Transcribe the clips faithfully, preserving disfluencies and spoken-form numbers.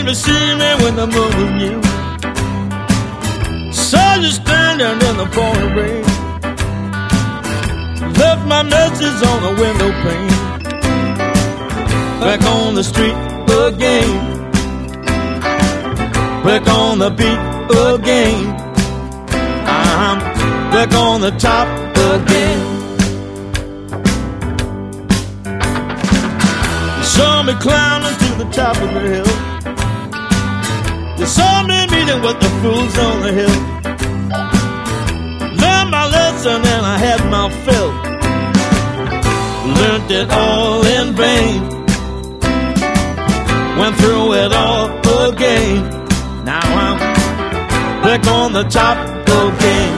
came to see me when the moon was new. Saw you standing in the pouring rain. Left my message on the window pane. Back on the street again. Back on the beat again. I'm back on the top again. You saw me climbing to the top of the hill. You saw me meeting with the fools on the hill. Learned my lesson and I had my fill. Learned it all in vain. Went through it all again. Now I'm back on the top again.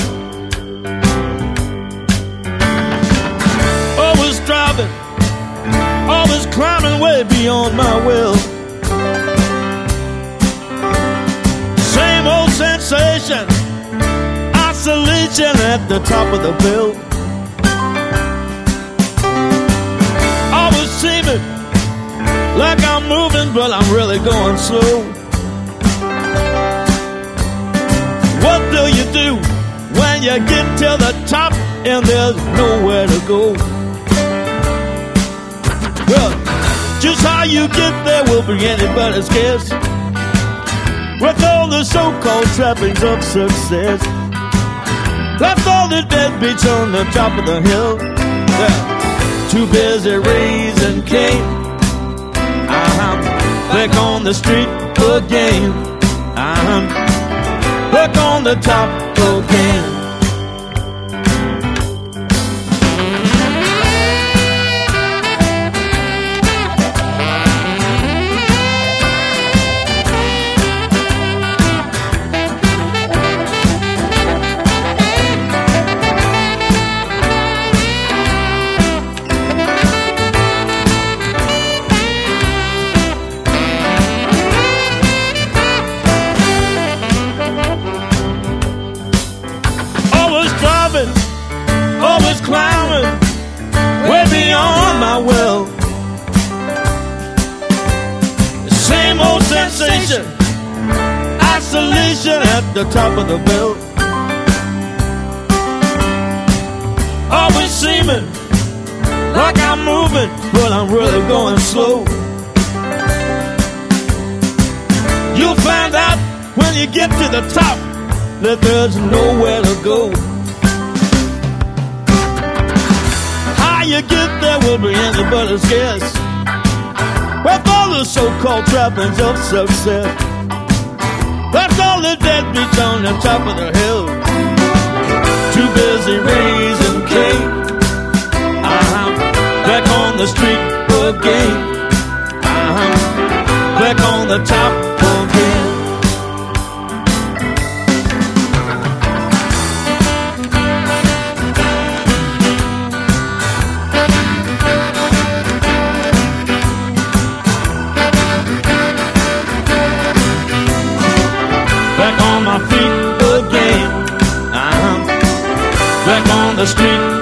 Always driving, always climbing way beyond my will. Same old sensation, isolation at the top of the bill. Always seeming like I'm moving, but I'm really going slow. What do you do when you get to the top and there's nowhere to go? Well, just how you get there will be anybody's guess. With all the so-called trappings of success, left all the deadbeats on the top of the hill. They're too busy raising Cain. I'm back on the street again. I'm back on the top again. Always climbing way beyond my will. Same old sensation, isolation at the top of the bill. Always seeming like I'm moving, but I'm really going slow. You'll find out when you get to the top that there's nowhere to go. You get there will be anybody's guess. With all the so-called trappings of success, left all the deadbeats on the top of the hill. Too busy raising Cain. I'm back on the street again. I'm back on the top again. Back on my feet again. I'm back on the street